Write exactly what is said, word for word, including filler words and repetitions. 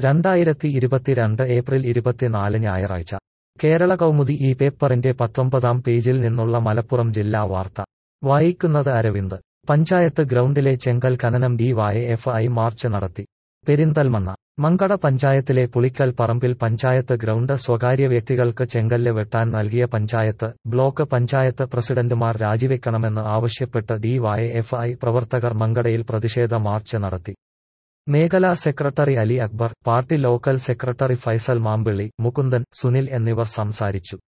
രണ്ടായിരത്തി ഇരുപത്തിരണ്ട് ഏപ്രിൽ ഇരുപത്തിനാല് ഞായറാഴ്ച കേരള കൗമുദി ഈ പേപ്പറിന്റെ പത്തൊമ്പതാം പേജിൽ നിന്നുള്ള മലപ്പുറം ജില്ലാ വാർത്ത വായിക്കുന്നത് അരവിന്ദ്. പഞ്ചായത്ത് ഗ്രൗണ്ടിലെ ചെങ്കൽ ഖനനം D Y F I march നടത്തി. പെരിന്തൽമണ്ണ മങ്കട പഞ്ചായത്തിലെ പുളിക്കൽ പറമ്പിൽ പഞ്ചായത്ത് ഗ്രൗണ്ട് സ്വകാര്യ വ്യക്തികൾക്ക് ചെങ്കല്ല് വെട്ടാൻ നൽകിയ പഞ്ചായത്ത്, ബ്ലോക്ക് പഞ്ചായത്ത് പ്രസിഡന്റുമാർ രാജിവെക്കണമെന്ന് ആവശ്യപ്പെട്ട് ഡി വൈ എഫ് ഐ പ്രവർത്തകർ മങ്കടയിൽ പ്രതിഷേധ മാർച്ച് നടത്തി. മേഖലാ secretary Ali Akbar, party local secretary Faisal Mampilly, Mukundan, Sunil എന്നിവർ സംസാരിച്ചു.